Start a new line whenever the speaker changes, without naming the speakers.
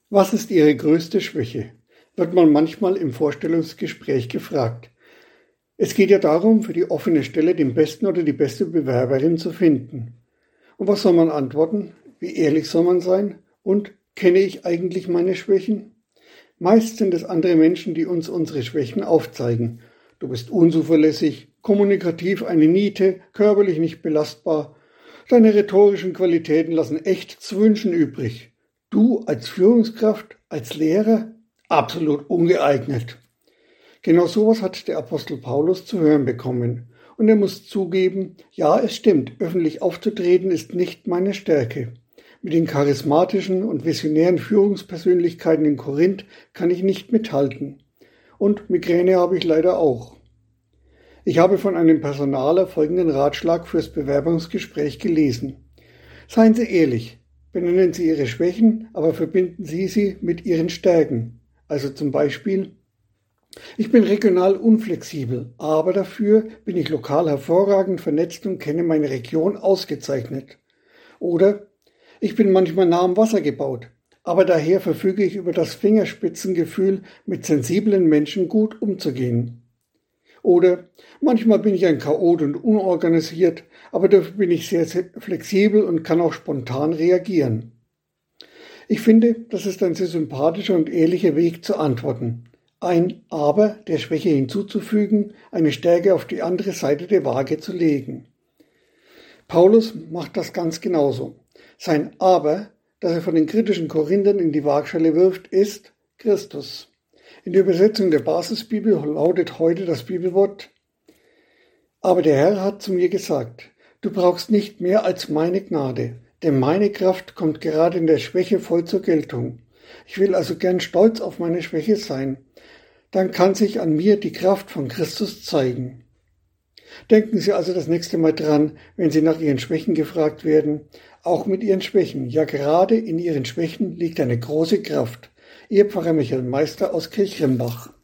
Was ist Ihre größte Schwäche? Wird man manchmal im Vorstellungsgespräch gefragt. Es geht ja darum, für die offene Stelle den besten oder die beste Bewerberin zu finden. Und was soll man antworten? Wie ehrlich soll man sein? Und kenne ich eigentlich meine Schwächen? Meist sind es andere Menschen, die uns unsere Schwächen aufzeigen. Du bist unzuverlässig, kommunikativ eine Niete, körperlich nicht belastbar. Deine rhetorischen Qualitäten lassen echt zu wünschen übrig. Du als Führungskraft, als Lehrer, absolut ungeeignet. Genau sowas hat der Apostel Paulus zu hören bekommen. Und er muss zugeben, ja, es stimmt, öffentlich aufzutreten ist nicht meine Stärke. Mit den charismatischen und visionären Führungspersönlichkeiten in Korinth kann ich nicht mithalten. Und Migräne habe ich leider auch. Ich habe von einem Personaler folgenden Ratschlag fürs Bewerbungsgespräch gelesen. Seien Sie ehrlich, benennen Sie Ihre Schwächen, aber verbinden Sie sie mit Ihren Stärken. Also zum Beispiel: Ich bin regional unflexibel, aber dafür bin ich lokal hervorragend vernetzt und kenne meine Region ausgezeichnet. Oder: Ich bin manchmal nah am Wasser gebaut, aber daher verfüge ich über das Fingerspitzengefühl, mit sensiblen Menschen gut umzugehen. Oder: Manchmal bin ich ein Chaot und unorganisiert, aber dafür bin ich sehr flexibel und kann auch spontan reagieren. Ich finde, das ist ein sehr sympathischer und ehrlicher Weg zu antworten. Ein Aber der Schwäche hinzuzufügen, eine Stärke auf die andere Seite der Waage zu legen. Paulus macht das ganz genauso. Sein Aber, das er von den kritischen Korinthern in die Waagschale wirft, ist Christus. In der Übersetzung der Basisbibel lautet heute das Bibelwort: Aber der Herr hat zu mir gesagt, du brauchst nicht mehr als meine Gnade, denn meine Kraft kommt gerade in der Schwäche voll zur Geltung. Ich will also gern stolz auf meine Schwäche sein. Dann kann sich an mir die Kraft von Christus zeigen. Denken Sie also das nächste Mal dran, wenn Sie nach Ihren Schwächen gefragt werden. Auch mit Ihren Schwächen, ja gerade in Ihren Schwächen liegt eine große Kraft. Ihr Pfarrer Michael Meister aus Kirchrimbach.